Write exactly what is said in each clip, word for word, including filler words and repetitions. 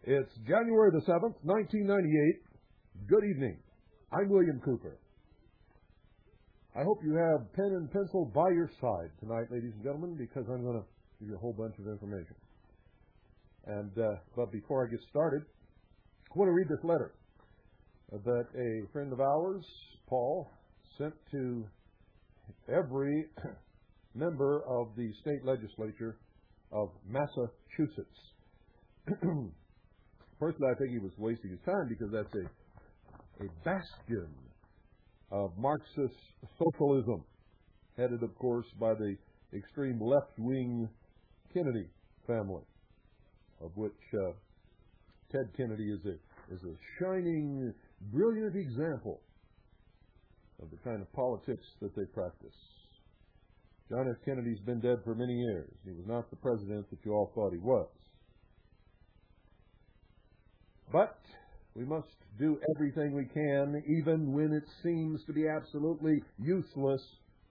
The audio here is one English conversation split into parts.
It's January the seventh, nineteen ninety-eight. Good evening. I'm William Cooper. I hope you have pen and pencil by your side tonight, ladies and gentlemen, because I'm going to give you a whole bunch of information. And uh, but before I get started, I want to read this letter that a friend of ours, Paul, sent to every member of the state legislature of Massachusetts. Personally, I think he was wasting his time because that's a, a bastion of Marxist socialism, headed, of course, by the extreme left-wing Kennedy family, of which uh, Ted Kennedy is a is a shining, brilliant example of the kind of politics that they practice. John F. Kennedy's been dead for many years. He was not the president that you all thought he was. But we must do everything we can, even when it seems to be absolutely useless,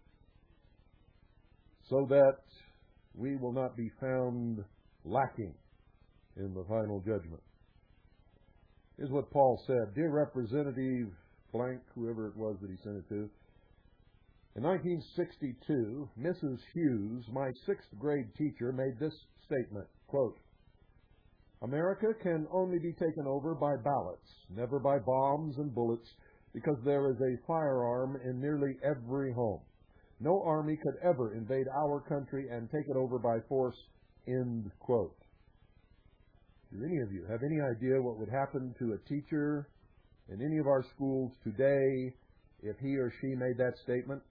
so that we will not be found lacking in the final judgment. Here's what Paul said. Dear Representative blank, whoever it was that he sent it to, in nineteen sixty-two, Missus Hughes, my sixth grade teacher, made this statement, quote, America can only be taken over by ballots, never by bombs and bullets, because there is a firearm in nearly every home. No army could ever invade our country and take it over by force, end quote. Do any of you have any idea what would happen to a teacher in any of our schools today if he or she made that statement?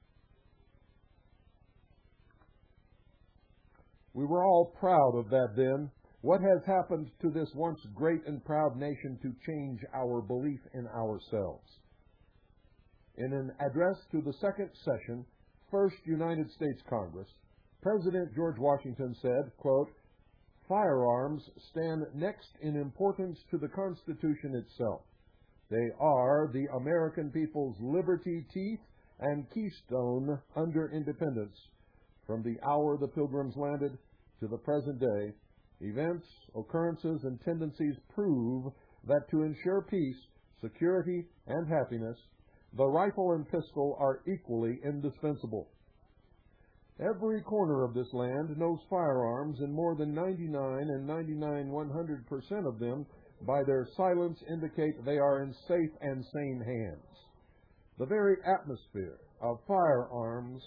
We were all proud of that then. What has happened to this once great and proud nation to change our belief in ourselves? In an address to the second session, First United States Congress, President George Washington said, quote, firearms stand next in importance to the Constitution itself. They are the American people's liberty, teeth, and keystone under independence. From the hour the Pilgrims landed to the present day, events, occurrences, and tendencies prove that to ensure peace, security, and happiness, the rifle and pistol are equally indispensable. Every corner of this land knows firearms, and more than ninety-nine and ninety-nine one hundred percent of them, by their silence, indicate they are in safe and sane hands. The very atmosphere of firearms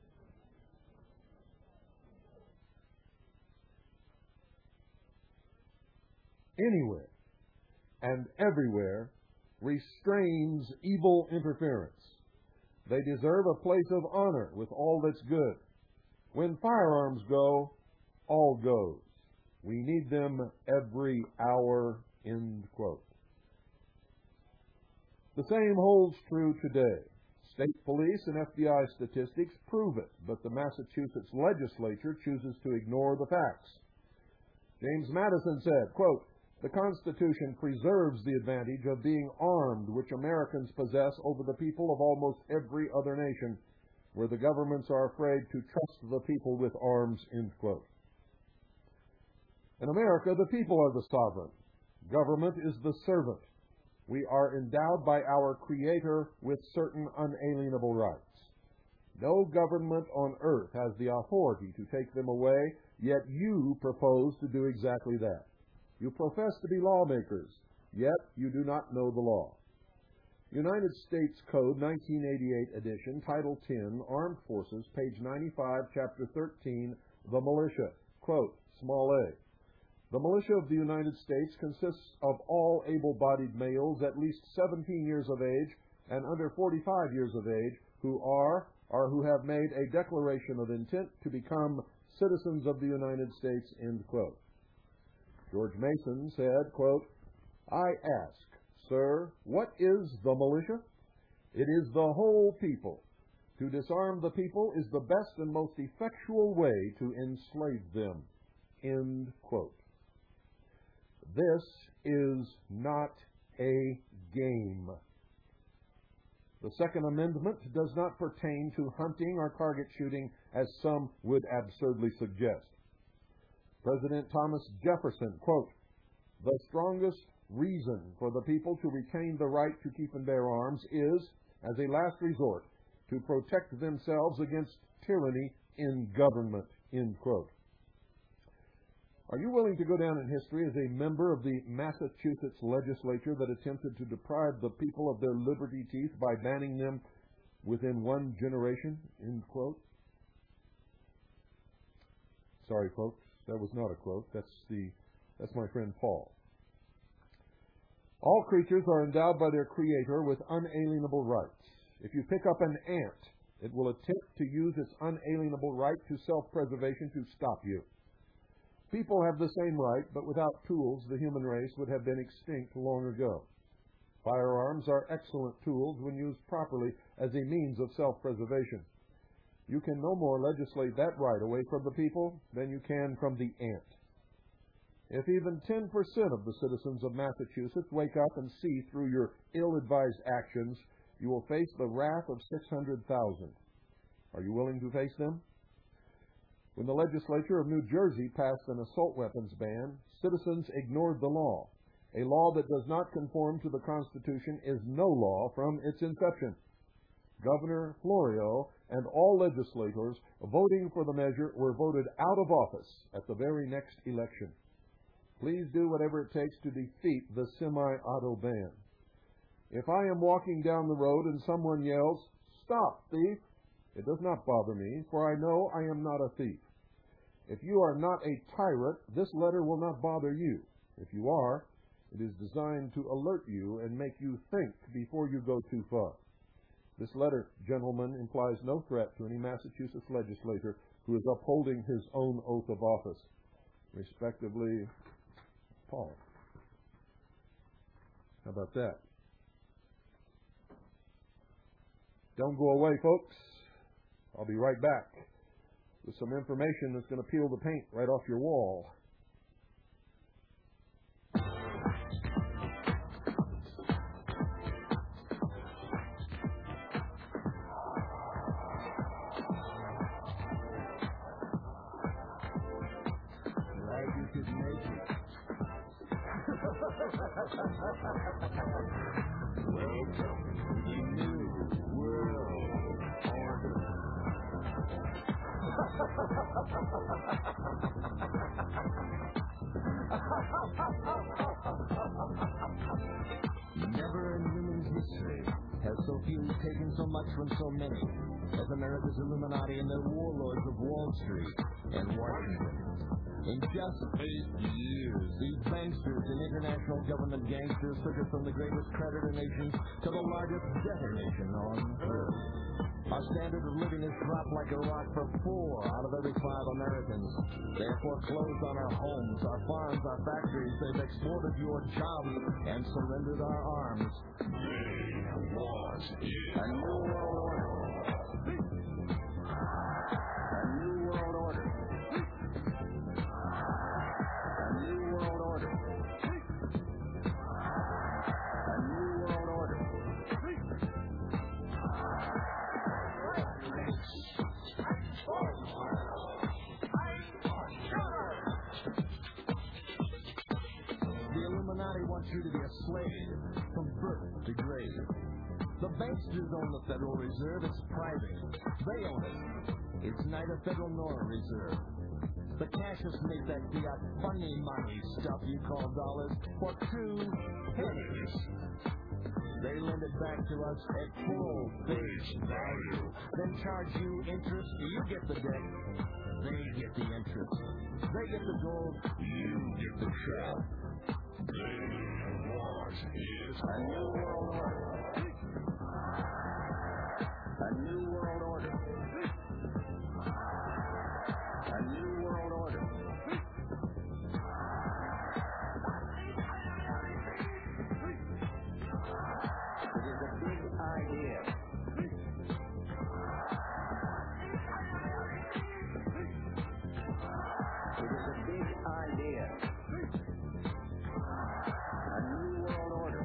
anywhere and everywhere restrains evil interference. They deserve a place of honor with all that's good. When firearms go, all goes. We need them every hour, end quote. The same holds true today. State police and F B I statistics prove it, but the Massachusetts legislature chooses to ignore the facts. James Madison said, quote, the Constitution preserves the advantage of being armed which Americans possess over the people of almost every other nation, where the governments are afraid to trust the people with arms, end quote. In America, the people are the sovereign. Government is the servant. We are endowed by our Creator with certain unalienable rights. No government on earth has the authority to take them away, yet you propose to do exactly that. You profess to be lawmakers, yet you do not know the law. United States Code nineteen eighty-eight edition, Title ten, Armed Forces, page ninety-five, Chapter thirteen, the militia. Quote, small a. The militia of the United States consists of all able-bodied males at least seventeen years of age and under forty-five years of age who are or who have made a declaration of intent to become citizens of the United States, end quote. George Mason said, quote, I ask, sir, what is the militia? It is the whole people. To disarm the people is the best and most effectual way to enslave them, end quote. This is not a game. The Second Amendment does not pertain to hunting or target shooting, as some would absurdly suggest. President Thomas Jefferson, quote, The strongest reason for the people to retain the right to keep and bear arms is, as a last resort, to protect themselves against tyranny in government, end quote. Are you willing to go down in history as a member of the Massachusetts legislature that attempted to deprive the people of their liberty teeth by banning them within one generation, end quote? Sorry, folks, that was not a quote. That's the that's my friend Paul. All creatures are endowed by their Creator with unalienable rights. If you pick up an ant, it will attempt to use its unalienable right to self-preservation to stop you. People have the same right, but without tools, the human race would have been extinct long ago. Firearms are excellent tools when used properly as a means of self-preservation. You can no more legislate that right away from the people than you can from the ant. If even ten percent of the citizens of Massachusetts wake up and see through your ill-advised actions, you will face the wrath of six hundred thousand. Are you willing to face them? When the legislature of New Jersey passed an assault weapons ban, citizens ignored the law. A law that does not conform to the Constitution is no law from its inception. Governor Florio and all legislators voting for the measure were voted out of office at the very next election. Please do whatever it takes to defeat the semi-auto ban. If I am walking down the road and someone yells, "Stop, thief!" it does not bother me, for I know I am not a thief. If you are not a tyrant, this letter will not bother you. If you are, it is designed to alert you and make you think before you go too far. This letter, gentlemen, implies no threat to any Massachusetts legislator who is upholding his own oath of office. Respectively, Paul. How about that? Don't go away, folks. I'll be right back with some information that's going to peel the paint right off your wall. Glad you could make it. Welcome to the new world order. Never in human history has so few taken so much from so many as America's Illuminati and their warlords of Wall Street and Washington. In just eight years, these banksters and international government gangsters took us from the greatest creditor nation to the largest debtor nation on earth. Our standard of living has dropped like a rock for four out of every five Americans. They have foreclosed on our homes, our farms, our factories. They've exported your jobs and surrendered our arms. They want a new world order. A new world order. A new world order. A new world order. The Illuminati wants you to be a slave from birth to grave. The banksters own the Federal Reserve. It's private. They own it. It's neither federal nor a reserve. The cashists make that fiat funny money stuff you call dollars for two pennies. They lend it back to us at full face value. Then charge you interest. You get the debt. They get the interest. They get the gold. You get the trap. They want is a new world order. A new world order. A new world order. It is a big idea. It is a big idea. A new world order.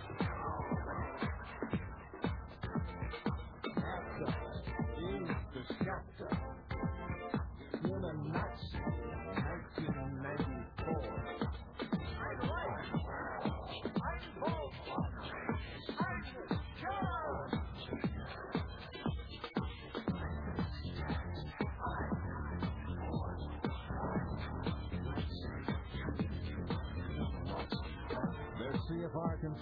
NASA is the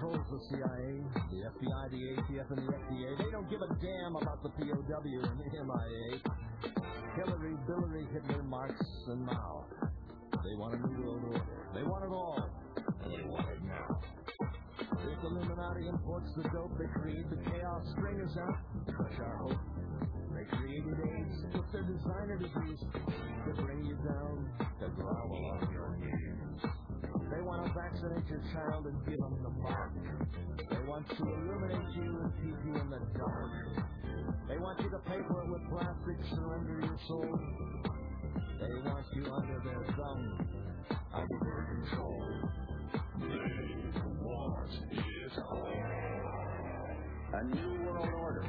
controls the C I A, the F B I, the A T F, and the F D A. They don't give a damn about the P O W and the M I A. Hillary, Hillary, Hitler, Marx, and Mao. They want a new world order. They want it all. And they want it now. If Illuminati imports the dope, they create the chaos, string us out, crush our hope. They created AIDS with their designer degrees to bring you down, to grovel on your knees. They want to vaccinate your child and give them the mark. They want to illuminate you and keep you in the dark. They want you to pay for it with plastic, surrender your soul. They want you under their thumb, under their control. They want it all. A new world order.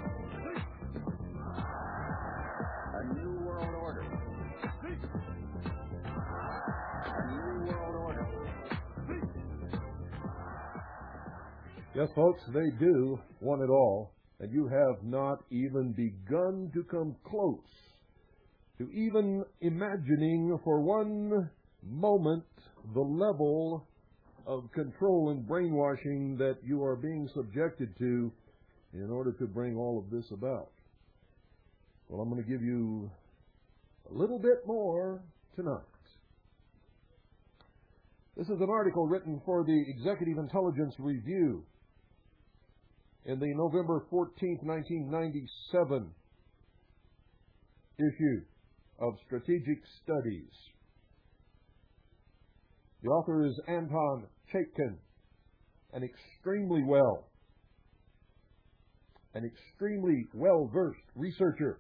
A new world order. A new world order. Yes, folks, they do want it all, and you have not even begun to come close to even imagining for one moment the level of control and brainwashing that you are being subjected to in order to bring all of this about. Well, I'm going to give you a little bit more tonight. This is an article written for the Executive Intelligence Review in the November fourteenth, nineteen ninety-seven issue of Strategic Studies. The author is Anton Chaikin, an extremely well, an extremely well-versed researcher.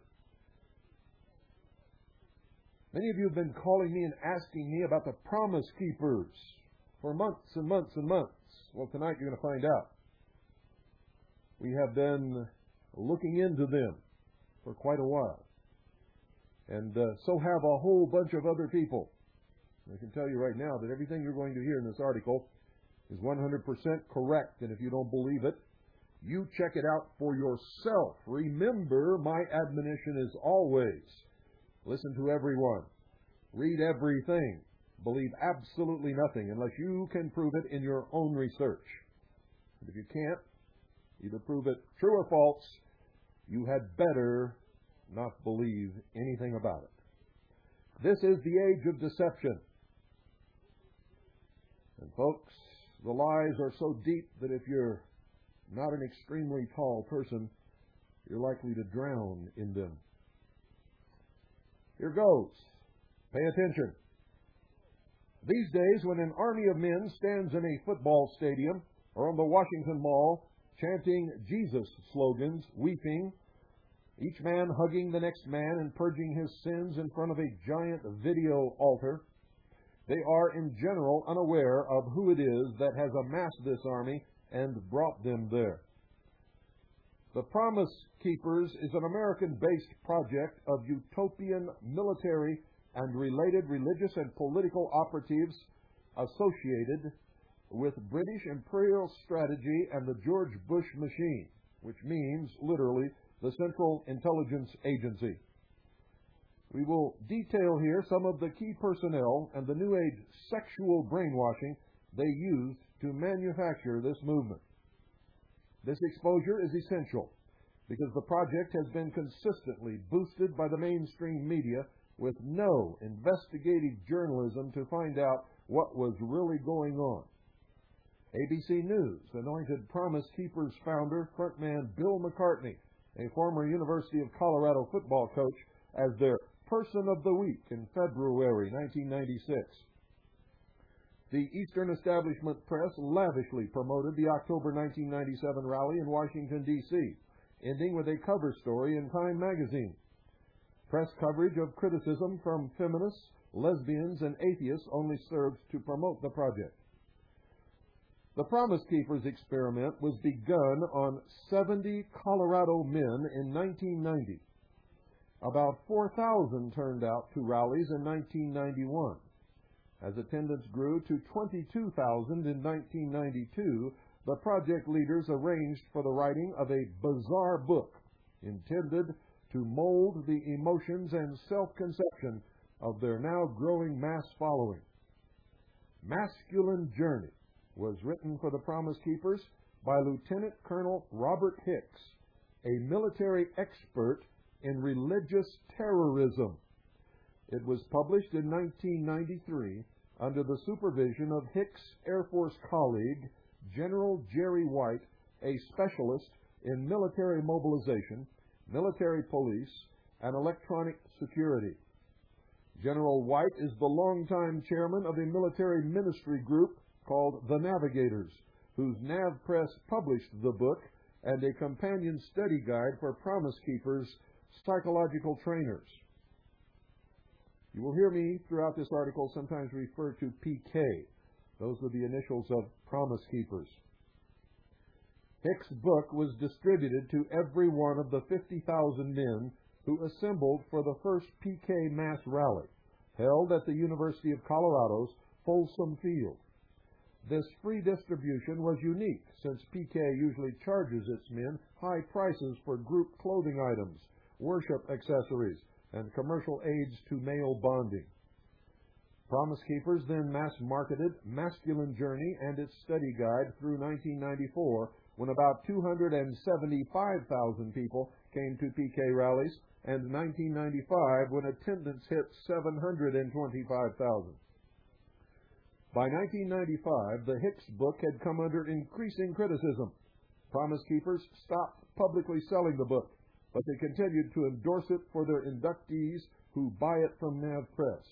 Many of you have been calling me and asking me about the Promise Keepers for months and months and months. Well, tonight you're going to find out. We have been looking into them for quite a while. And uh, so have a whole bunch of other people. I can tell you right now that everything you're going to hear in this article is one hundred percent correct. And if you don't believe it, you check it out for yourself. Remember, my admonition is always, listen to everyone. Read everything. Believe absolutely nothing unless you can prove it in your own research. And if you can't, either prove it true or false, you had better not believe anything about it. This is the age of deception. And folks, the lies are so deep that if you're not an extremely tall person, you're likely to drown in them. Here goes. Pay attention. These days, when an army of men stands in a football stadium or on the Washington Mall chanting Jesus slogans, weeping, each man hugging the next man and purging his sins in front of a giant video altar, they are in general unaware of who it is that has amassed this army and brought them there. The Promise Keepers is an American-based project of utopian military and related religious and political operatives associated with British imperial strategy and the George Bush machine, which means, literally, the Central Intelligence Agency. We will detail here some of the key personnel and the New Age sexual brainwashing they used to manufacture this movement. This exposure is essential because the project has been consistently boosted by the mainstream media with no investigative journalism to find out what was really going on. A B C News anointed Promise Keepers founder, frontman Bill McCartney, a former University of Colorado football coach, as their Person of the Week in February nineteen ninety-six. The Eastern Establishment Press lavishly promoted the October nineteen ninety-seven rally in Washington, D C, ending with a cover story in Time magazine. Press coverage of criticism from feminists, lesbians, and atheists only served to promote the project. The Promise Keepers experiment was begun on seventy Colorado men in nineteen ninety. About four thousand turned out to rallies in nineteen ninety-one. As attendance grew to twenty-two thousand in nineteen ninety-two, the project leaders arranged for the writing of a bizarre book intended to mold the emotions and self-conception of their now growing mass following. Masculine Journey was written for the Promise Keepers by Lieutenant Colonel Robert Hicks, a military expert in religious terrorism. It was published in nineteen ninety-three under the supervision of Hicks' Air Force colleague, General Jerry White, a specialist in military mobilization, military police, and electronic security. General White is the longtime chairman of a military ministry group called the Navigators, whose NavPress published the book and a companion study guide for Promise Keepers, psychological trainers. You will hear me throughout this article sometimes refer to P K. Those are the initials of Promise Keepers. Hicks' book was distributed to every one of the fifty thousand men who assembled for the first P K mass rally, held at the University of Colorado's Folsom Field. This free distribution was unique, since P K usually charges its men high prices for group clothing items, worship accessories, and commercial aids to male bonding. Promise Keepers then mass-marketed Masculine Journey and its study guide through nineteen ninety-four, when about two hundred seventy-five thousand people came to P K rallies, and nineteen ninety-five, when attendance hit seven hundred twenty-five thousand. By nineteen ninety-five, the Hicks book had come under increasing criticism. Promise Keepers stopped publicly selling the book, but they continued to endorse it for their inductees who buy it from NavPress.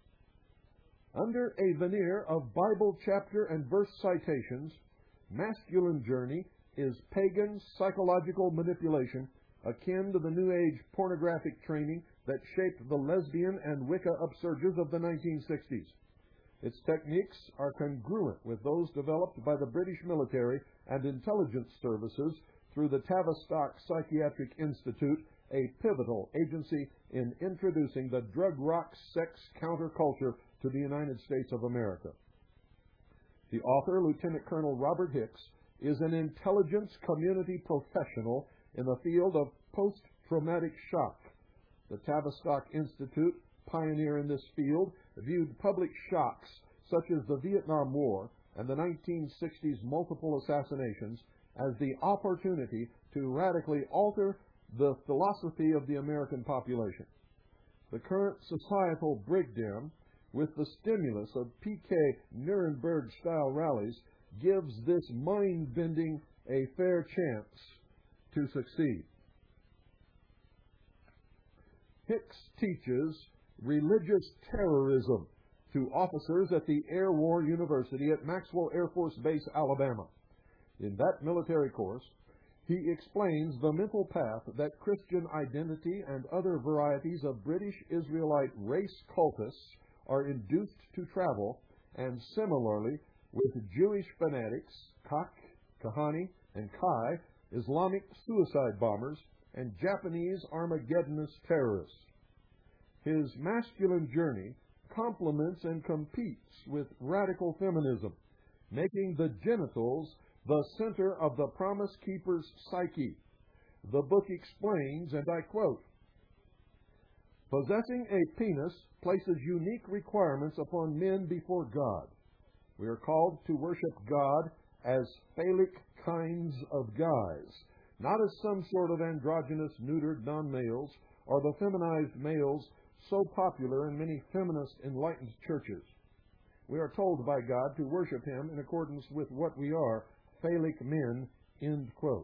Under a veneer of Bible chapter and verse citations, Masculine Journey is pagan psychological manipulation akin to the New Age pornographic training that shaped the lesbian and Wicca upsurges of the nineteen sixties. Its techniques are congruent with those developed by the British military and intelligence services through the Tavistock Psychiatric Institute, a pivotal agency in introducing the drug rock sex counterculture to the United States of America. The author, Lieutenant Colonel Robert Hicks, is an intelligence community professional in the field of post-traumatic shock. The Tavistock Institute, pioneer in this field, viewed public shocks such as the Vietnam War and the nineteen sixties multiple assassinations as the opportunity to radically alter the philosophy of the American population. The current societal breakdown, with the stimulus of P K Nuremberg-style rallies, gives this mind-bending a fair chance to succeed. Hicks teaches religious terrorism to officers at the Air War University at Maxwell Air Force Base, Alabama. In that military course, he explains the mental path that Christian identity and other varieties of British Israelite race cultists are induced to travel, and similarly with Jewish fanatics, Kak, Kahani, and Kai, Islamic suicide bombers, and Japanese Armageddonist terrorists. His Masculine Journey complements and competes with radical feminism, making the genitals the center of the Promise Keeper's psyche. The book explains, and I quote, "Possessing a penis places unique requirements upon men before God. We are called to worship God as phallic kinds of guys, not as some sort of androgynous, neutered non-males, or the feminized males so popular in many feminist enlightened churches. We are told by God to worship Him in accordance with what we are, phallic men," end quote.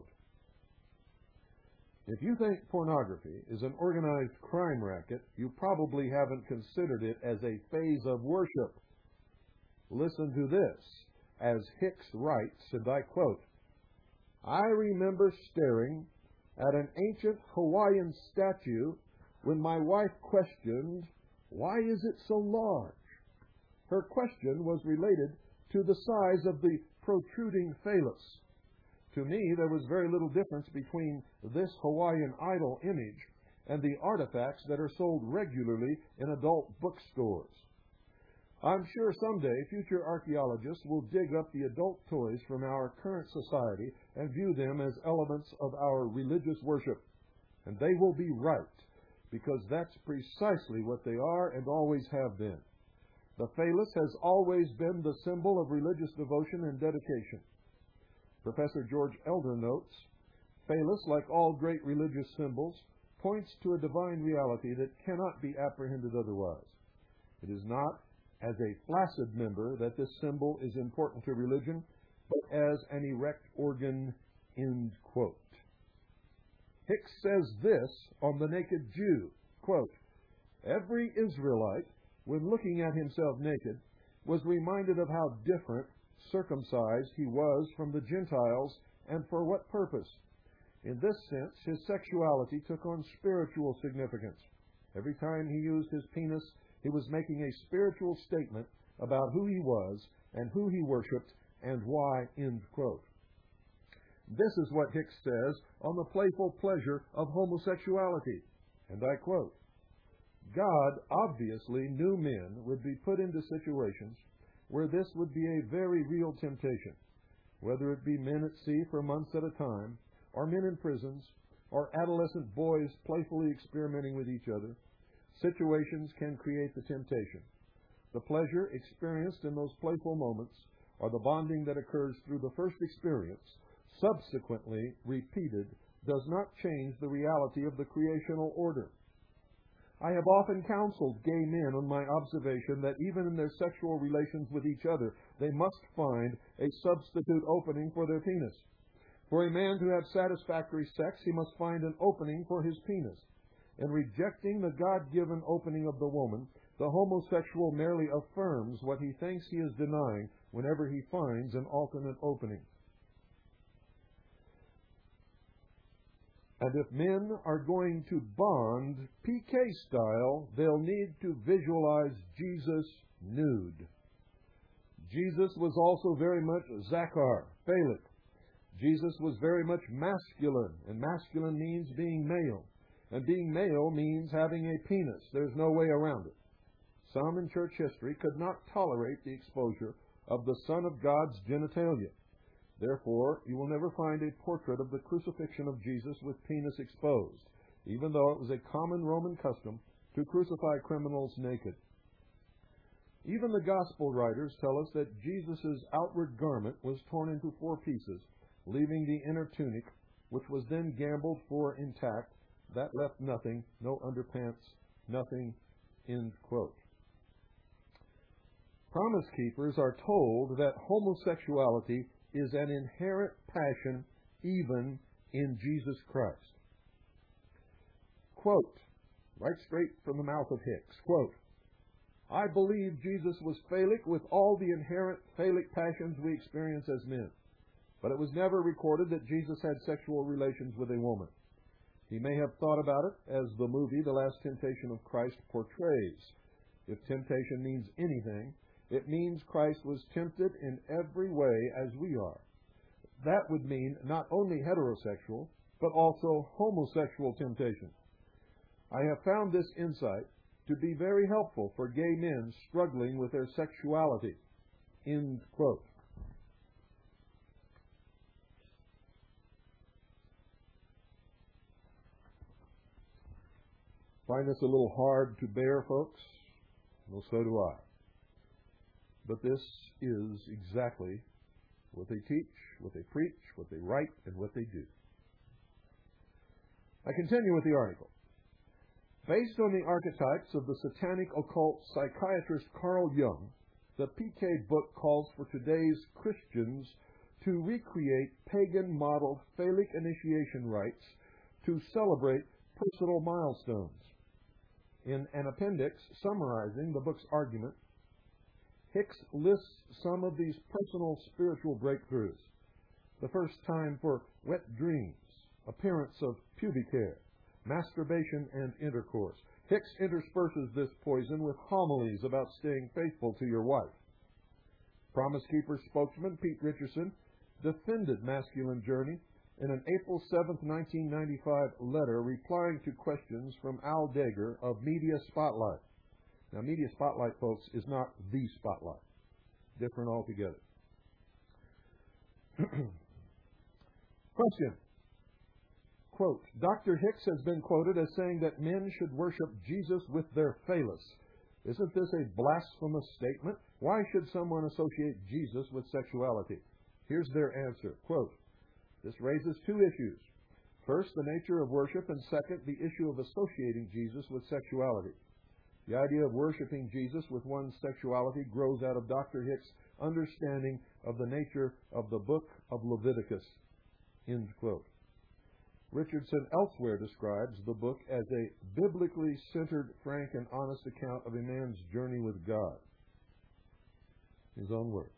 If you think pornography is an organized crime racket, you probably haven't considered it as a phase of worship. Listen to this, as Hicks writes, and I quote, "I remember staring at an ancient Hawaiian statue when my wife questioned, 'Why is it so large?' Her question was related to the size of the protruding phallus. To me, there was very little difference between this Hawaiian idol image and the artifacts that are sold regularly in adult bookstores. I'm sure someday future archaeologists will dig up the adult toys from our current society and view them as elements of our religious worship. And they will be right, because that's precisely what they are and always have been. The phallus has always been the symbol of religious devotion and dedication. Professor George Elder notes, phallus, like all great religious symbols, points to a divine reality that cannot be apprehended otherwise. It is not as a flaccid member that this symbol is important to religion, but as an erect organ, end quote. Hicks says this on the naked Jew, quote, every Israelite, when looking at himself naked, was reminded of how different, circumcised he was from the Gentiles, and for what purpose. In this sense, his sexuality took on spiritual significance. Every time he used his penis, he was making a spiritual statement about who he was and who he worshipped and why, end quote. This is what Hicks says on the playful pleasure of homosexuality, and I quote, God obviously knew men would be put into situations where this would be a very real temptation, whether it be men at sea for months at a time, or men in prisons, or adolescent boys playfully experimenting with each other. Situations can create the temptation. The pleasure experienced in those playful moments, or the bonding that occurs through the first experience, subsequently repeated, does not change the reality of the creational order. I have often counseled gay men on my observation that even in their sexual relations with each other, they must find a substitute opening for their penis. For a man to have satisfactory sex, he must find an opening for his penis. In rejecting the God-given opening of the woman, the homosexual merely affirms what he thinks he is denying whenever he finds an alternate opening. And if men are going to bond P K style, they'll need to visualize Jesus nude. Jesus was also very much Zachar, phallic. Jesus was very much masculine, and masculine means being male. And being male means having a penis. There's no way around it. Some in church history could not tolerate the exposure of the Son of God's genitalia. Therefore, you will never find a portrait of the crucifixion of Jesus with penis exposed, even though it was a common Roman custom to crucify criminals naked. Even the gospel writers tell us that Jesus' outward garment was torn into four pieces, leaving the inner tunic, which was then gambled for intact. That left nothing, no underpants, nothing, end quote. Promise keepers are told that homosexuality is an inherent passion even in Jesus Christ. Quote, right straight from the mouth of Hicks, quote, I believe Jesus was phallic with all the inherent phallic passions we experience as men, but it was never recorded that Jesus had sexual relations with a woman. He may have thought about it as the movie The Last Temptation of Christ portrays. If temptation means anything, it means Christ was tempted in every way as we are. That would mean not only heterosexual, but also homosexual temptation. I have found this insight to be very helpful for gay men struggling with their sexuality. End quote. Find this a little hard to bear, folks? Well, so do I. But this is exactly what they teach, what they preach, what they write, and what they do. I continue with the article. Based on the archetypes of the satanic occult psychiatrist Carl Jung, the P K book calls for today's Christians to recreate pagan-modeled phallic initiation rites to celebrate personal milestones. In an appendix summarizing the book's argument, Hicks lists some of these personal spiritual breakthroughs. The first time for wet dreams, appearance of pubic hair, masturbation, and intercourse. Hicks intersperses this poison with homilies about staying faithful to your wife. Promise Keeper spokesman Pete Richardson defended masculine journey in an April seventh, nineteen ninety-five letter replying to questions from Al Dager of Media Spotlight. Now, Media Spotlight, folks, is not the Spotlight. Different altogether. Question. Quote, Doctor Hicks has been quoted as saying that men should worship Jesus with their phallus. Isn't this a blasphemous statement? Why should someone associate Jesus with sexuality? Here's their answer. Quote, "This raises two issues. First, the nature of worship, and second, the issue of associating Jesus with sexuality. The idea of worshiping Jesus with one's sexuality grows out of Doctor Hicks' understanding of the nature of the book of Leviticus." End quote. Richardson elsewhere describes the book as a biblically centered, frank, and honest account of a man's journey with God. His own words.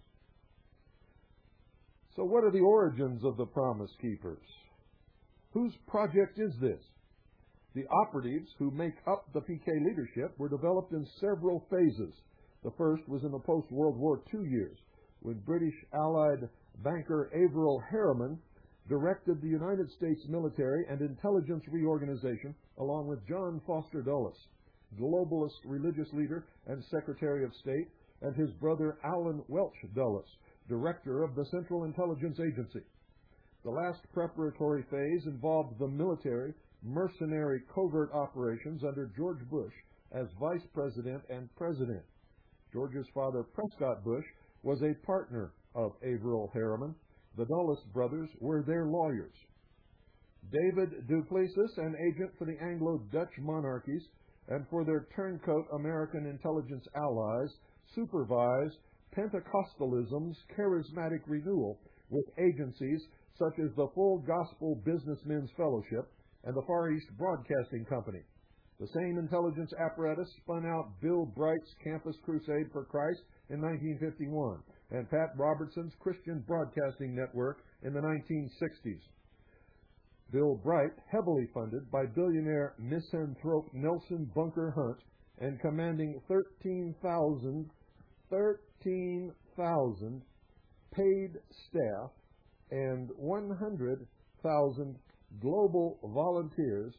So what are the origins of the Promise Keepers? Whose project is this? The operatives who make up the P K leadership were developed in several phases. The first was in the post-World War Two years, when British Allied banker Averell Harriman directed the United States military and intelligence reorganization, along with John Foster Dulles, globalist religious leader and Secretary of State, and his brother Alan Welch Dulles, director of the Central Intelligence Agency. The last preparatory phase involved the military, mercenary covert operations under George Bush as vice president and president. George's father, Prescott Bush, was a partner of Averell Harriman. The Dulles brothers were their lawyers. David Duplessis, an agent for the Anglo-Dutch monarchies and for their turncoat American intelligence allies, supervised Pentecostalism's charismatic renewal with agencies such as the Full Gospel Businessmen's Fellowship and the Far East Broadcasting Company. The same intelligence apparatus spun out Bill Bright's Campus Crusade for Christ in nineteen fifty-one and Pat Robertson's Christian Broadcasting Network in the nineteen sixties. Bill Bright, heavily funded by billionaire misanthrope Nelson Bunker Hunt and commanding thirteen thousand thirteen thousand paid staff and one hundred thousand global volunteers.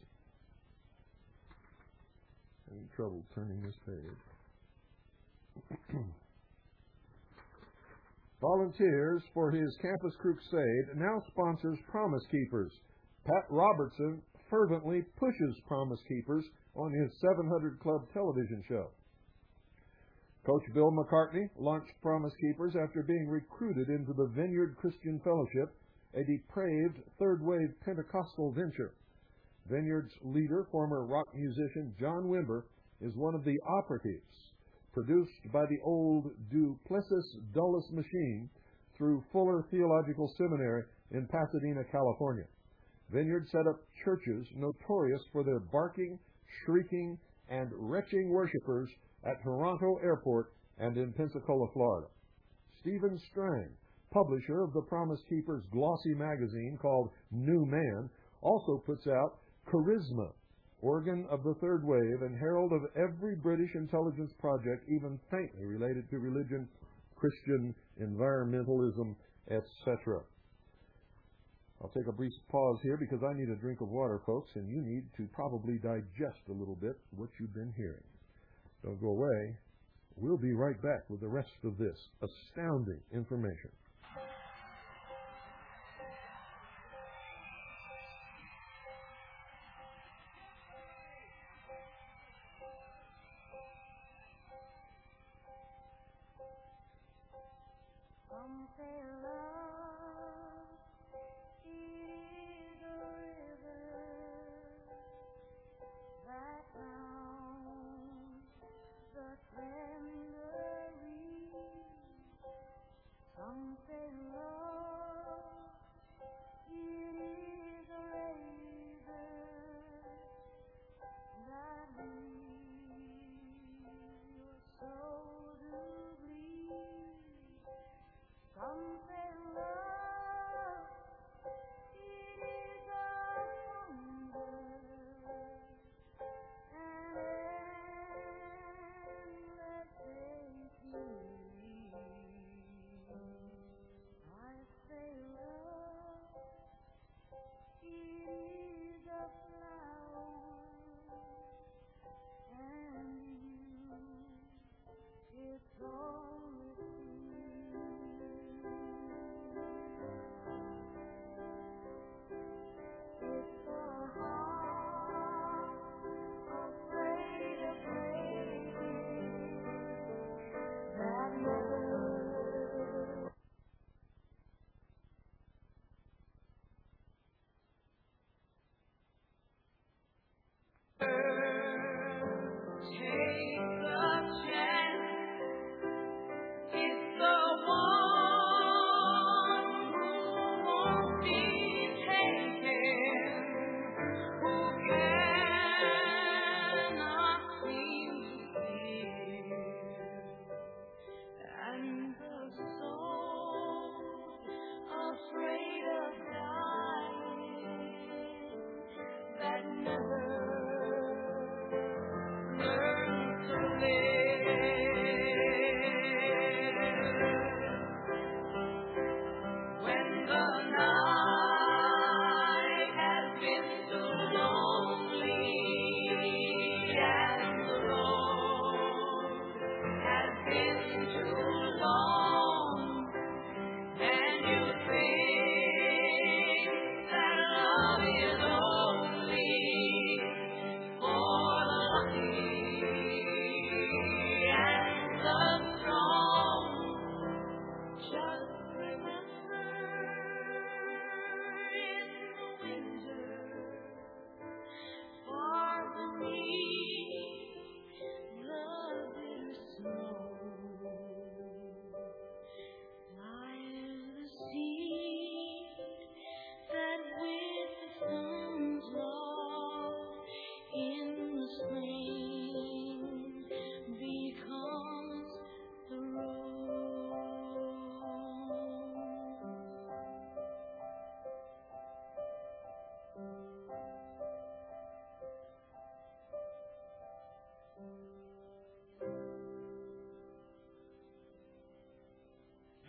Having trouble turning this page. Volunteers for his Campus Crusade now sponsors Promise Keepers. Pat Robertson fervently pushes Promise Keepers on his seven hundred Club television show. Coach Bill McCartney launched Promise Keepers after being recruited into the Vineyard Christian Fellowship, a depraved third-wave Pentecostal venture. Vineyard's leader, former rock musician John Wimber, is one of the operatives produced by the old Duplessis Dulles machine through Fuller Theological Seminary in Pasadena, California. Vineyard set up churches notorious for their barking, shrieking, and retching worshipers at Toronto Airport and in Pensacola, Florida. Stephen Strang, publisher of the Promise Keepers glossy magazine called New Man, also puts out Charisma, organ of the third wave and herald of every British intelligence project even faintly related to religion, Christian environmentalism, et cetera. I'll take a brief pause here because I need a drink of water, folks, and you need to probably digest a little bit what you've been hearing. Don't go away. We'll be right back with the rest of this astounding information. Some say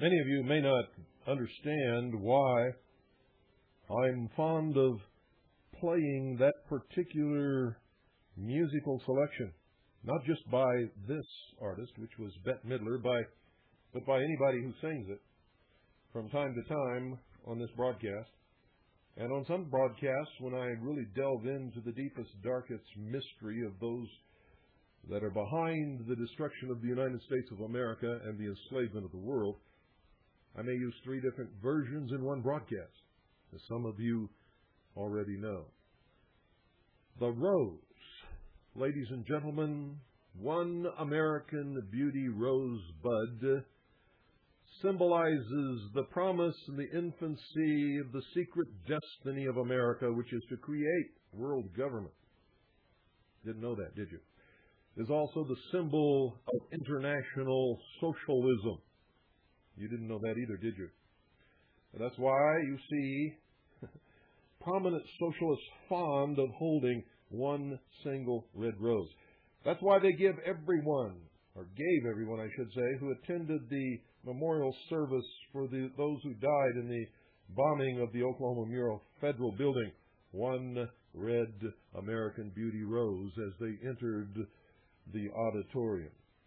Many of you may not understand why I'm fond of playing that particular musical selection, not just by this artist, which was Bette Midler, by, but by anybody who sings it from time to time on this broadcast. And on some broadcasts, when I really delve into the deepest, darkest mystery of those that are behind the destruction of the United States of America and the enslavement of the world, I may use three different versions in one broadcast, as some of you already know. The Rose. Ladies and gentlemen, one American Beauty Rosebud symbolizes the promise and the infancy of the secret destiny of America, which is to create world government. Didn't know that, did you? Is also the symbol of international socialism. You didn't know that either, did you? And that's why you see prominent socialists fond of holding one single red rose. That's why they give everyone, or gave everyone, I should say, who attended the memorial service for the, those who died in the bombing of the Oklahoma Mural Federal Building, one red American Beauty rose as they entered the auditorium.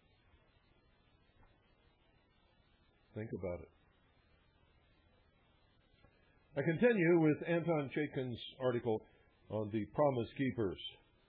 Think about it. I continue with Anton Chaikin's article on the Promise Keepers.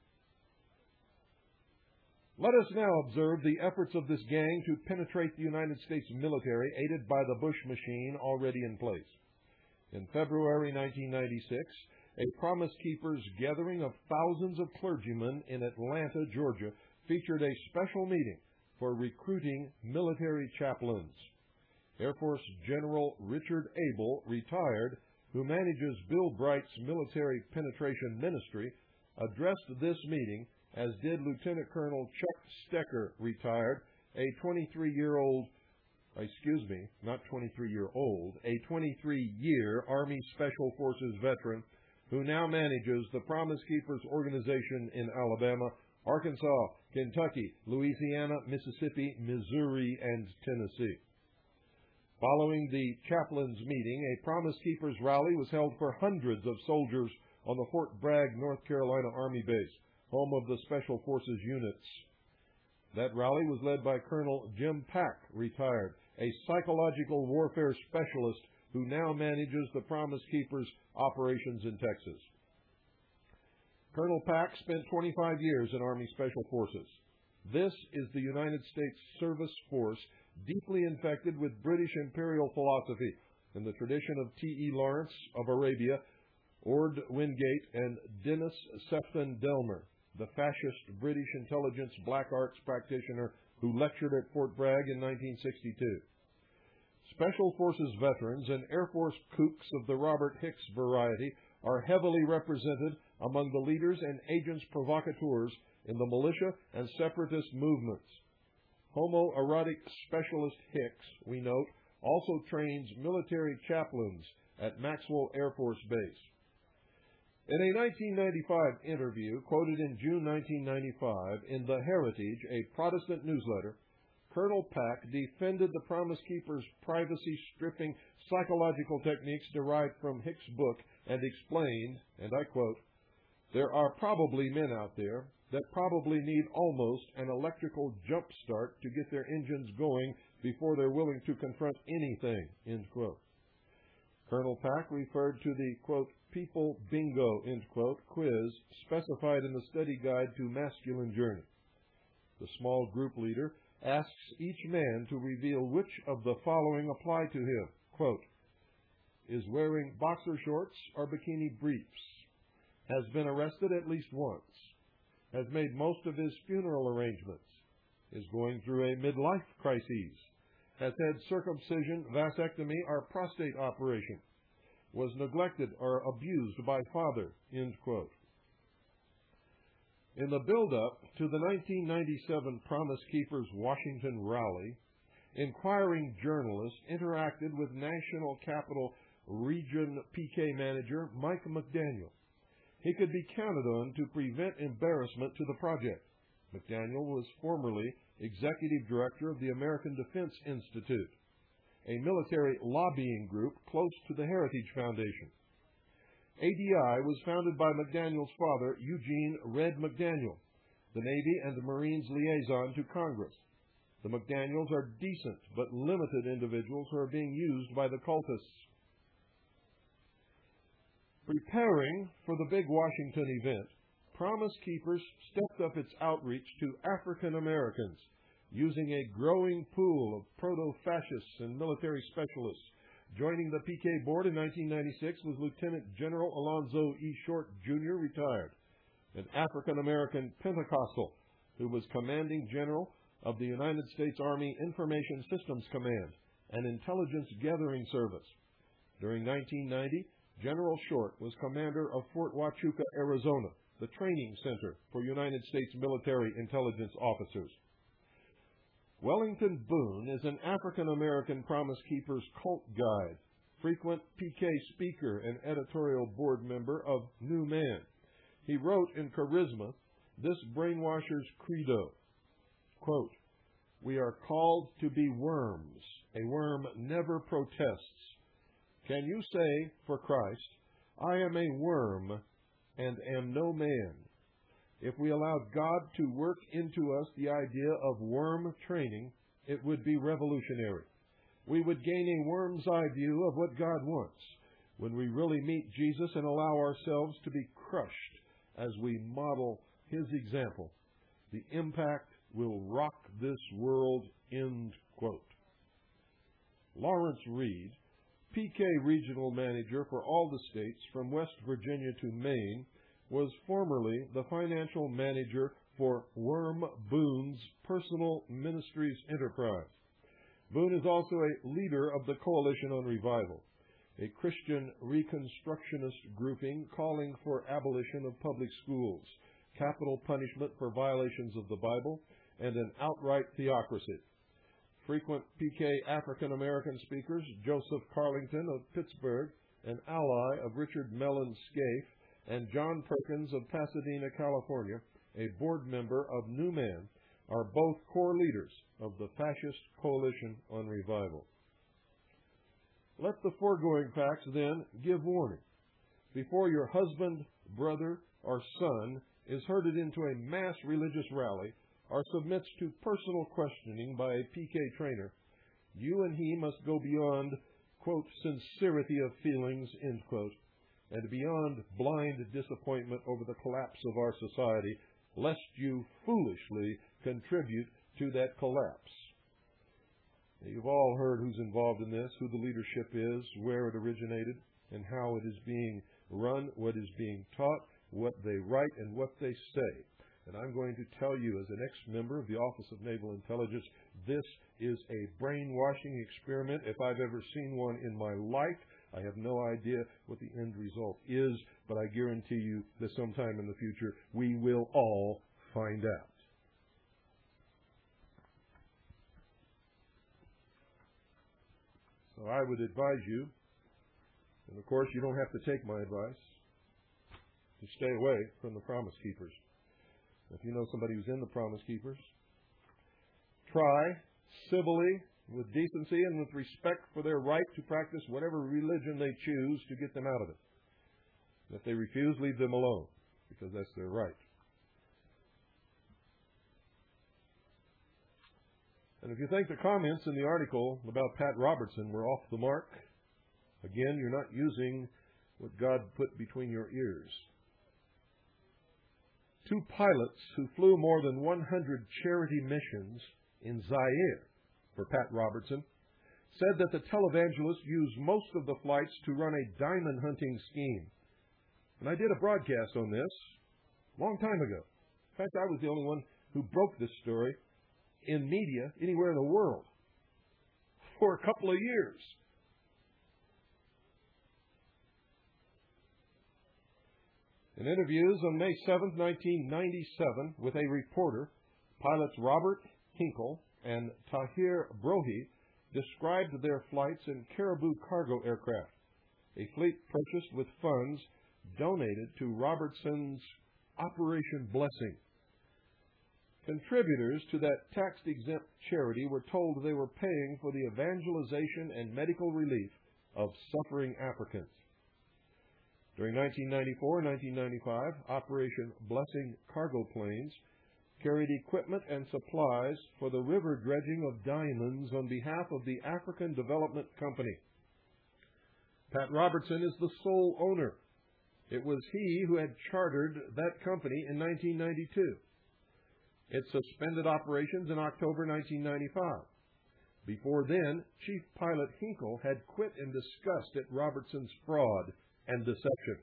Let us now observe the efforts of this gang to penetrate the United States military, aided by the Bush machine already in place. In February nineteen ninety-six, a Promise Keepers gathering of thousands of clergymen in Atlanta, Georgia, featured a special meeting for recruiting military chaplains. Air Force General Richard Abel, retired, who manages Bill Bright's military penetration ministry, addressed this meeting, as did Lieutenant Colonel Chuck Stecker, retired, a twenty-three-year-old, excuse me, not twenty-three-year-old, a twenty-three-year Army Special Forces veteran who now manages the Promise Keepers organization in Alabama, Arkansas, Kentucky, Louisiana, Mississippi, Missouri, and Tennessee. Following the chaplains' meeting, a Promise Keepers rally was held for hundreds of soldiers on the Fort Bragg, North Carolina Army base, home of the Special Forces units. That rally was led by Colonel Jim Pack, retired, a psychological warfare specialist who now manages the Promise Keepers operations in Texas. Colonel Pack spent twenty-five years in Army Special Forces. This is the United States Service Force, deeply infected with British imperial philosophy in the tradition of T E Lawrence of Arabia, Ord Wingate, and Dennis Sefton Delmer, the fascist British intelligence black arts practitioner who lectured at Fort Bragg in nineteen sixty-two. Special Forces veterans and Air Force kooks of the Robert Hicks variety are heavily represented among the leaders and agents provocateurs in the militia and separatist movements. Homoerotic specialist Hicks, we note, also trains military chaplains at Maxwell Air Force Base. In a nineteen ninety-five interview quoted in June nineteen ninety-five in The Heritage, a Protestant newsletter, Colonel Pack defended the Promise Keepers' privacy-stripping psychological techniques derived from Hicks' book and explained, and I quote, "There are probably men out there that probably need almost an electrical jump start to get their engines going before they're willing to confront anything," end quote. Colonel Pack referred to the, quote, people bingo, end quote, quiz specified in the study guide to Masculine Journey. The small group leader asks each man to reveal which of the following apply to him. Quote, is wearing boxer shorts or bikini briefs, has been arrested at least once, has made most of his funeral arrangements, is going through a midlife crisis, has had circumcision, vasectomy, or prostate operation, was neglected or abused by father, end quote. In the build-up to the nineteen ninety-seven Promise Keepers Washington rally, inquiring journalists interacted with National Capital Region P K manager Mike McDaniel. He could be counted on to prevent embarrassment to the project. McDaniel was formerly executive director of the American Defense Institute. a military lobbying group close to the Heritage Foundation. A D I was founded by McDaniel's father, Eugene Red McDaniel, the Navy and the Marines liaison to Congress. The McDaniels are decent but limited individuals who are being used by the cultists. Preparing for the big Washington event, Promise Keepers stepped up its outreach to African Americans, using a growing pool of proto-fascists and military specialists. Joining the P K board in nineteen ninety-six was Lieutenant General Alonzo E. Short, Junior, retired, an African-American Pentecostal who was commanding general of the United States Army Information Systems Command, an intelligence gathering service. During nineteen ninety, General Short was commander of Fort Huachuca, Arizona, the training center for United States military intelligence officers. Wellington Boone is an African-American Promise Keepers cult guide, frequent P K speaker and editorial board member of New Man. He wrote in Charisma this brainwasher's credo, quote, "We are called to be worms. A worm never protests. Can you say, for Christ, I am a worm and am no man? If we allowed God to work into us the idea of worm training, it would be revolutionary. We would gain a worm's eye view of what God wants when we really meet Jesus and allow ourselves to be crushed as we model His example. The impact will rock this world," end quote. Lawrence Reed, P K regional manager for all the states from West Virginia to Maine, was formerly the financial manager for Worm Boone's Personal Ministries Enterprise. Boone is also a leader of the Coalition on Revival, a Christian Reconstructionist grouping calling for abolition of public schools, capital punishment for violations of the Bible, and an outright theocracy. Frequent P K African-American speakers, Joseph Carlington of Pittsburgh, an ally of Richard Mellon Scaife, and John Perkins of Pasadena, California, a board member of New Man, are both core leaders of the Fascist Coalition on Revival. Let the foregoing facts then give warning. Before your husband, brother, or son is herded into a mass religious rally or submits to personal questioning by a P K trainer, you and he must go beyond, quote, sincerity of feelings, end quote, and beyond blind disappointment over the collapse of our society, lest you foolishly contribute to that collapse. You've all heard who's involved in this, who the leadership is, where it originated, and how it is being run, what is being taught, what they write, and what they say. And I'm going to tell you, as an ex-member of the Office of Naval Intelligence, this is a brainwashing experiment if I've ever seen one in my life. I have no idea what the end result is, but I guarantee you that sometime in the future we will all find out. So I would advise you, and of course you don't have to take my advice, to stay away from the Promise Keepers. If you know somebody who's in the Promise Keepers, try civilly, with decency, and with respect for their right to practice whatever religion they choose to get them out of it. If they refuse, leave them alone, because that's their right. And if you think the comments in the article about Pat Robertson were off the mark, again, you're not using what God put between your ears. Two pilots who flew more than one hundred charity missions in Zaire for Pat Robertson said that the televangelist used most of the flights to run a diamond hunting scheme. And I did a broadcast on this a long time ago. In fact, I was the only one who broke this story in media anywhere in the world for a couple of years. In interviews on May seventh, nineteen ninety-seven, with a reporter, pilots Robert Hinkle and Tahir Brohi described their flights in Caribou cargo aircraft, a fleet purchased with funds donated to Robertson's Operation Blessing. Contributors to that tax-exempt charity were told they were paying for the evangelization and medical relief of suffering Africans. During nineteen ninety-four and nineteen ninety-five, Operation Blessing cargo planes carried equipment and supplies for the river dredging of diamonds on behalf of the African Development Company. Pat Robertson is the sole owner. It was he who had chartered that company in nineteen ninety-two. It suspended operations in October nineteen ninety-five. Before then, Chief Pilot Hinkle had quit in disgust at Robertson's fraud and deception.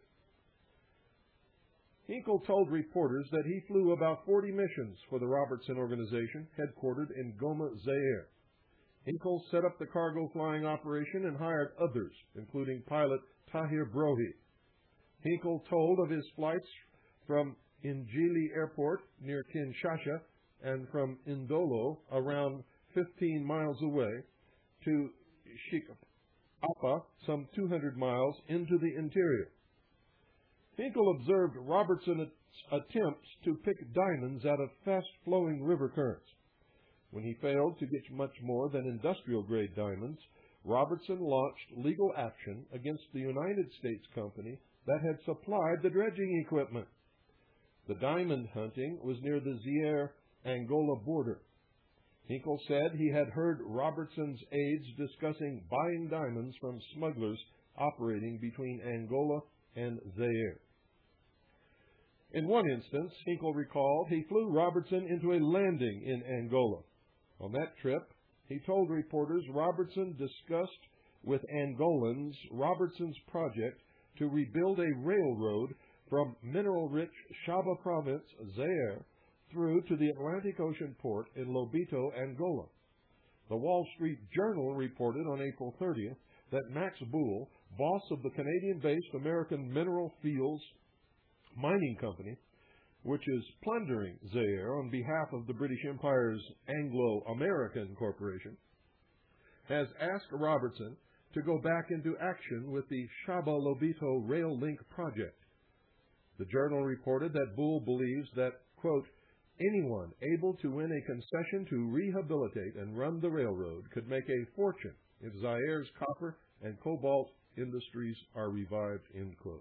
Hinkle told reporters that he flew about forty missions for the Robertson organization, headquartered in Goma, Zaire. Hinkle set up the cargo flying operation and hired others, including pilot Tahir Brohi. Hinkle told of his flights from Njili Airport near Kinshasa and from Indolo, around fifteen miles away, to Shikapa, some two hundred miles into the interior. Hinkle observed Robertson's attempts to pick diamonds out of fast-flowing river currents. When he failed to get much more than industrial-grade diamonds, Robertson launched legal action against the United States company that had supplied the dredging equipment. The diamond hunting was near the Zaire-Angola border. Hinkle said he had heard Robertson's aides discussing buying diamonds from smugglers operating between Angola and Zaire. In one instance, Hinkle recalled, he flew Robertson into a landing in Angola. On that trip, he told reporters Robertson discussed with Angolans Robertson's project to rebuild a railroad from mineral-rich Shaba province, Zaire, through to the Atlantic Ocean port in Lobito, Angola. The Wall Street Journal reported on April thirtieth that Max Boole, boss of the Canadian-based American Mineral Fields Mining Company, which is plundering Zaire on behalf of the British Empire's Anglo-American Corporation, has asked Robertson to go back into action with the Shaba-Lobito Rail Link project. The Journal reported that Boole believes that, quote, anyone able to win a concession to rehabilitate and run the railroad could make a fortune if Zaire's copper and cobalt industries are revived, end quote.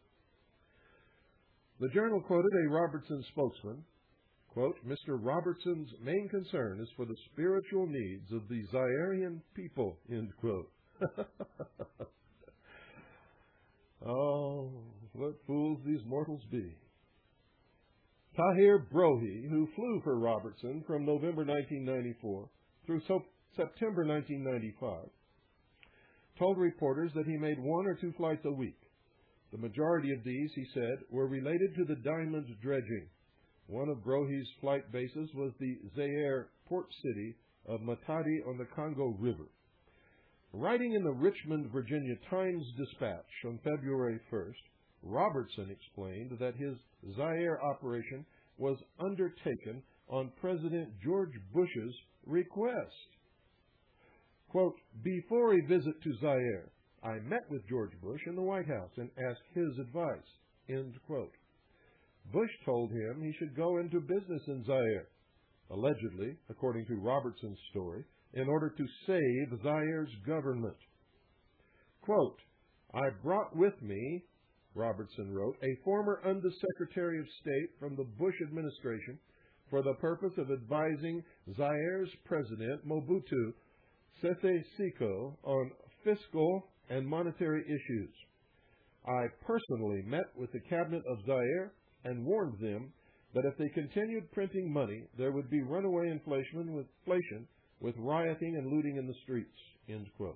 The Journal quoted a Robertson spokesman, quote, Mister Robertson's main concern is for the spiritual needs of the Zairean people, end quote. Oh, what fools these mortals be. Tahir Brohi, who flew for Robertson from November nineteen ninety-four through so- September nineteen ninety-five, told reporters that he made one or two flights a week. The majority of these, he said, were related to the diamond dredging. One of Brohi's flight bases was the Zaire port city of Matadi on the Congo River. Writing in the Richmond, Virginia Times-Dispatch on February first, Robertson explained that his Zaire operation was undertaken on President George Bush's request. Quote, before a visit to Zaire, I met with George Bush in the White House and asked his advice, end quote. Bush told him he should go into business in Zaire, allegedly, according to Robertson's story, in order to save Zaire's government. Quote, I brought with me, Robertson wrote, a former Undersecretary of State from the Bush administration for the purpose of advising Zaire's president, Mobutu Sese Seko, on fiscal and monetary issues. I personally met with the cabinet of Zaire and warned them that if they continued printing money, there would be runaway inflation with, inflation with rioting and looting in the streets, end quote.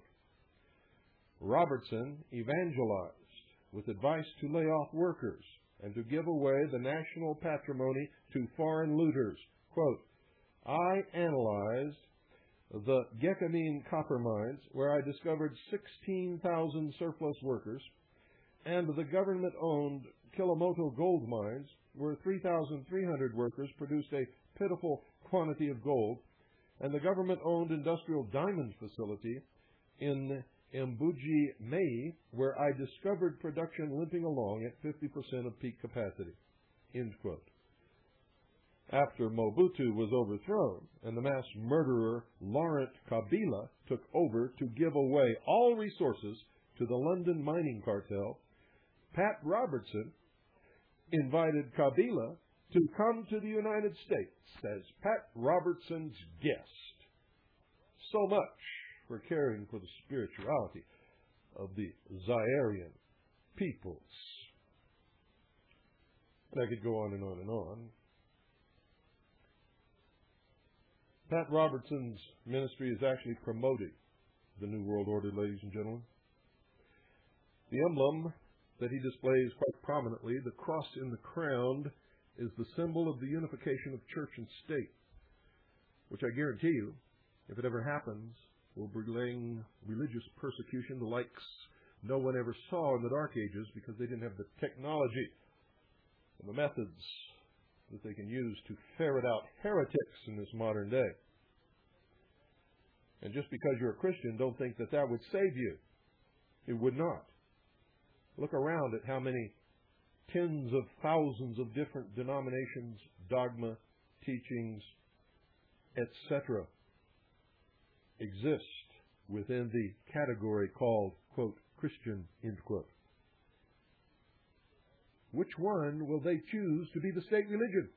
Robertson evangelized with advice to lay off workers and to give away the national patrimony to foreign looters. Quote, I analyzed the Gécamine copper mines, where I discovered sixteen thousand surplus workers, and the government-owned Kilomoto gold mines, where three thousand three hundred workers produced a pitiful quantity of gold, and the government-owned industrial diamond facility in Mbuji Mei, where I discovered production limping along at fifty percent of peak capacity, end quote. after Mobutu was overthrown and the mass murderer Laurent Kabila took over to give away all resources to the London mining cartel, Pat Robertson invited Kabila to come to the United States as Pat Robertson's guest. So much for caring for the spirituality of the Zairian peoples. And I could go on and on and on. Pat Robertson's ministry is actually promoting the New World Order, ladies and gentlemen. The emblem that he displays quite prominently, the cross in the crown, is the symbol of the unification of church and state, which I guarantee you, if it ever happens, will bring religious persecution the likes no one ever saw in the Dark Ages, because they didn't have the technology and the methods that they can use to ferret out heretics in this modern day. And just because you're a Christian, don't think that that would save you. It would not. Look around at how many tens of thousands of different denominations, dogma, teachings, et cetera exist within the category called, quote, Christian, end quote. Which one will they choose to be the state religion?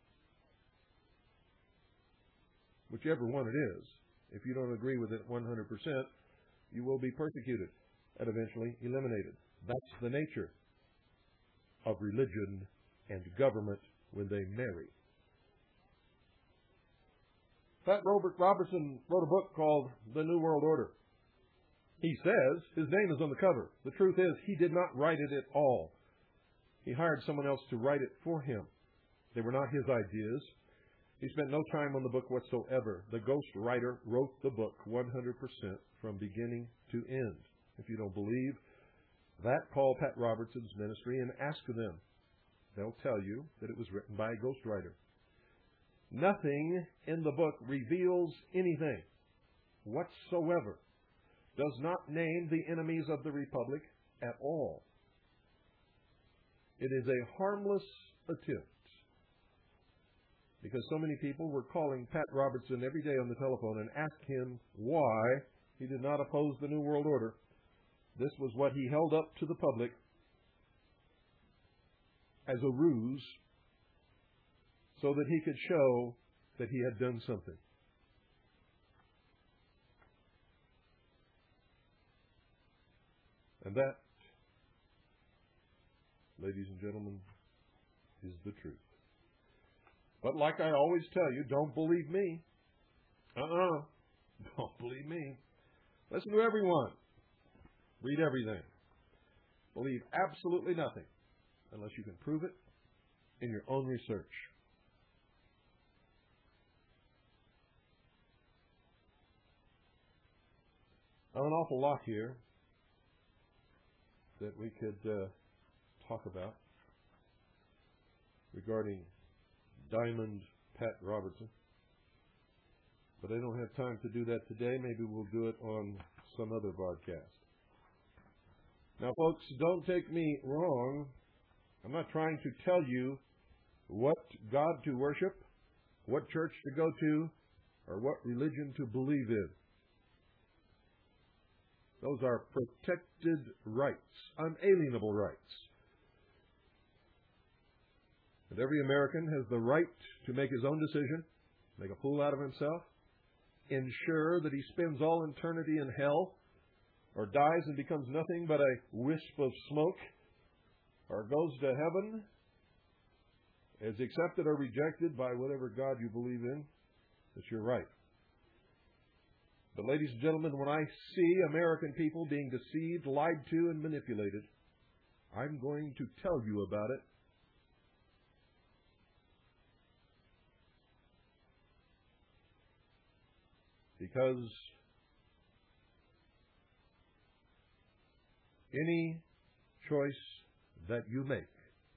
Whichever one it is. If you don't agree with it one hundred percent, you will be persecuted and eventually eliminated. That's the nature of religion and government when they marry. Pat Robert Robertson wrote a book called The New World Order. He says his name is on the cover. The truth is, he did not write it at all. He hired someone else to write it for him. They were not his ideas. He spent no time on the book whatsoever. The ghost writer wrote the book one hundred percent from beginning to end. If you don't believe that, call Pat Robertson's ministry and ask them. They'll tell you that it was written by a ghostwriter. Nothing in the book reveals anything whatsoever. Does not name the enemies of the Republic at all. It is a harmless attempt, because so many people were calling Pat Robertson every day on the telephone and asked him why he did not oppose the New World Order. This was what he held up to the public as a ruse so that he could show that he had done something. And that, ladies and gentlemen, is the truth. But like I always tell you, don't believe me. Uh-uh. Don't believe me. Listen to everyone. Read everything. Believe absolutely nothing unless you can prove it in your own research. Now, an awful lot here that we could uh, talk about regarding Diamond Pat Robertson. But I don't have time to do that today. Maybe we'll do it on some other broadcast. Now, folks, don't take me wrong. I'm not trying to tell you what God to worship, what church to go to, or what religion to believe in. Those are protected rights, unalienable rights. And every American has the right to make his own decision, make a fool out of himself, ensure that he spends all eternity in hell, or dies and becomes nothing but a wisp of smoke, or goes to heaven, is accepted or rejected by whatever God you believe in. That's your right. But ladies and gentlemen, when I see American people being deceived, lied to, and manipulated, I'm going to tell you about it. Because any choice that you make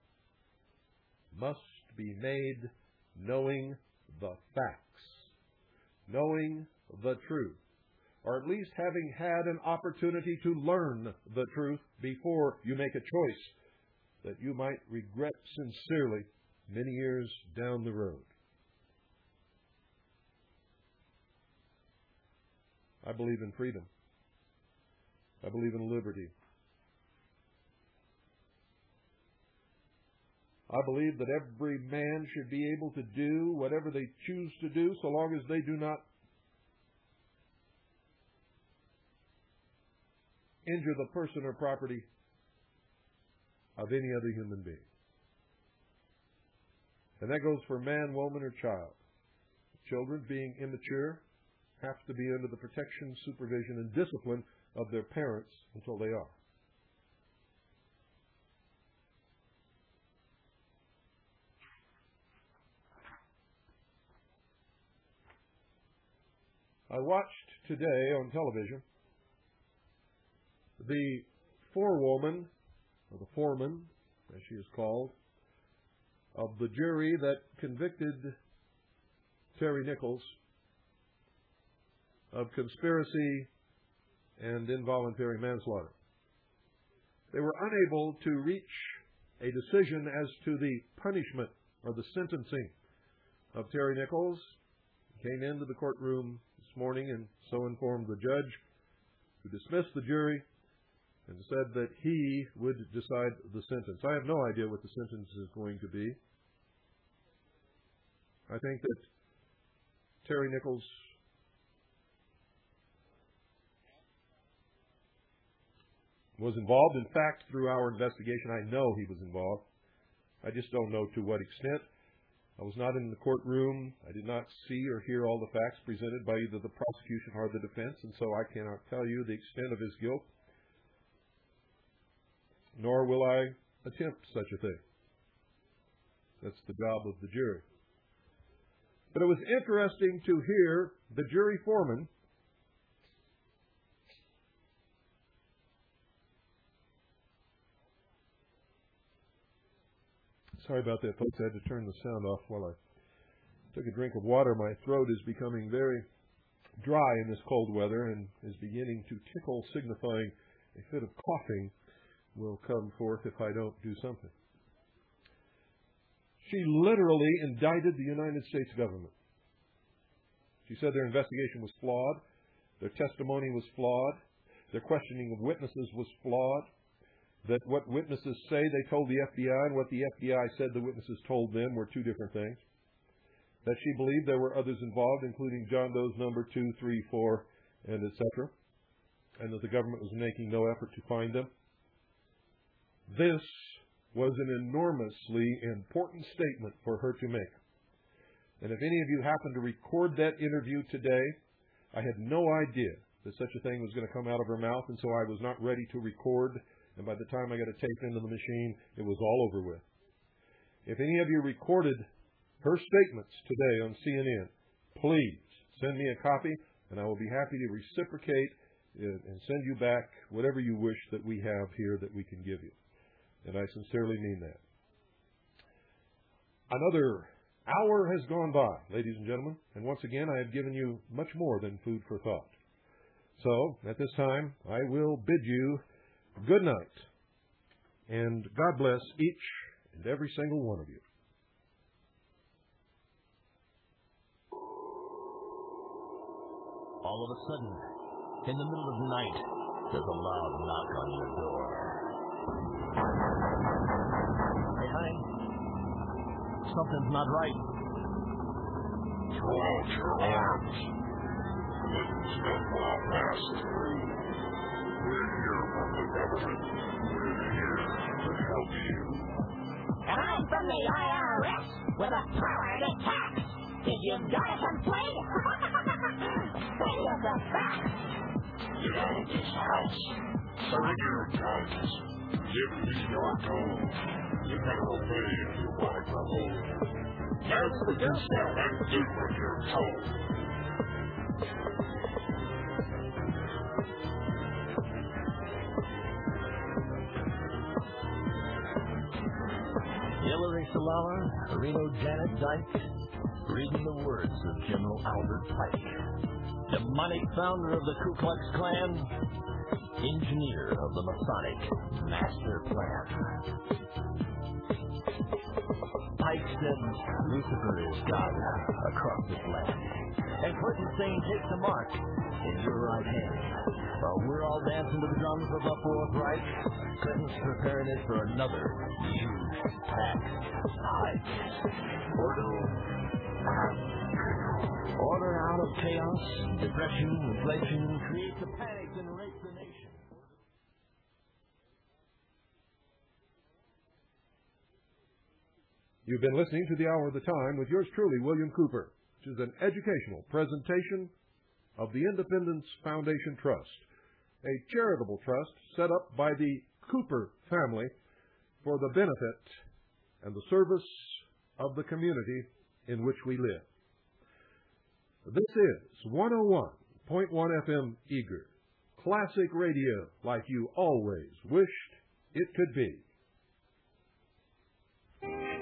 must be made knowing the facts, knowing the truth, or at least having had an opportunity to learn the truth before you make a choice that you might regret sincerely many years down the road. I believe in freedom. I believe in liberty. I believe that every man should be able to do whatever they choose to do so long as they do not injure the person or property of any other human being. And that goes for man, woman, or child. Children, being immature, have to be under the protection, supervision, and discipline of their parents until they are. I watched today on television the forewoman, or the foreman, as she is called, of the jury that convicted Terry Nichols of conspiracy and involuntary manslaughter. They were unable to reach a decision as to the punishment or the sentencing of Terry Nichols. He came into the courtroom this morning and so informed the judge, who dismissed the jury and said that he would decide the sentence. I have no idea what the sentence is going to be. I think that Terry Nichols was involved. In fact, through our investigation, I know he was involved. I just don't know to what extent. I was not in the courtroom. I did not see or hear all the facts presented by either the prosecution or the defense, and so I cannot tell you the extent of his guilt, nor will I attempt such a thing. That's the job of the jury. But it was interesting to hear the jury foreman Sorry about that, folks. I had to turn the sound off while I took a drink of water. My throat is becoming very dry in this cold weather and is beginning to tickle, signifying a fit of coughing will come forth if I don't do something. She literally indicted the United States government. She said their investigation was flawed, their testimony was flawed, their questioning of witnesses was flawed, that what witnesses say they told the F B I and what the F B I said the witnesses told them were two different things, that she believed there were others involved, including John Doe's number two, three, four, and et cetera, and that the government was making no effort to find them. This was an enormously important statement for her to make. And if any of you happen to record that interview today, I had no idea that such a thing was going to come out of her mouth, and so I was not ready to record. And by the time I got a tape into the machine, it was all over with. If any of you recorded her statements today on C N N, please send me a copy, and I will be happy to reciprocate and send you back whatever you wish that we have here that we can give you. And I sincerely mean that. Another hour has gone by, ladies and gentlemen, and once again I have given you much more than food for thought. So, at this time, I will bid you good night, and God bless each and every single one of you. All of a sudden, in the middle of the night, there's a loud knock on your door. Hey, honey, something's not right. Throw out your arms. Things that will pass through. We're here from the government. We're here to help you. And I'm from the I R S with a power to tax. If you've got a complaint, send us a fax. Get out of this house. Surrender your guns. Give me your gold. You better obey if you want to hold. Answer the yourself and do what you're told. Hillary Salama, Reno Janet Dyke, reading the words of General Albert Pike, demonic founder of the Ku Klux Klan, engineer of the Masonic Master Plan. Pike said Lucifer is God across this land. And Clinton's saying take the mark in your right hand. While we're all dancing to the drums of the Fourth Reich, Clinton's preparing it for another huge tax hike. Order. Order out of chaos, depression, inflation, creates a panic and rape the nation. You've been listening to The Hour of the Time with yours truly, William Cooper, which is an educational presentation of the Independence Foundation Trust, a charitable trust set up by the Cooper family for the benefit and the service of the community in which we live. This is one oh one point one F M Eager, classic radio like you always wished it could be.